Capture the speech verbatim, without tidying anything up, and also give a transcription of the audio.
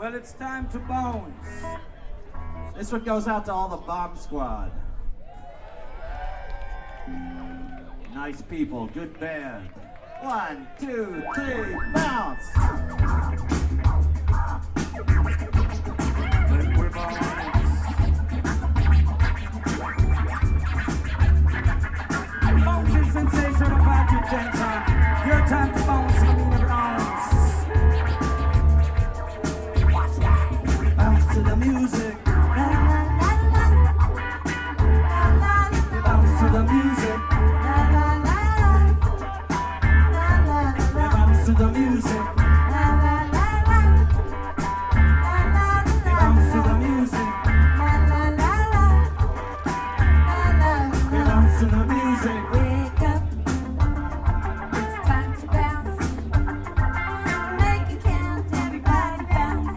Well, it's time to bounce. This one goes out to all the bomb squad. Nice people, good band. One, two, three, bounce!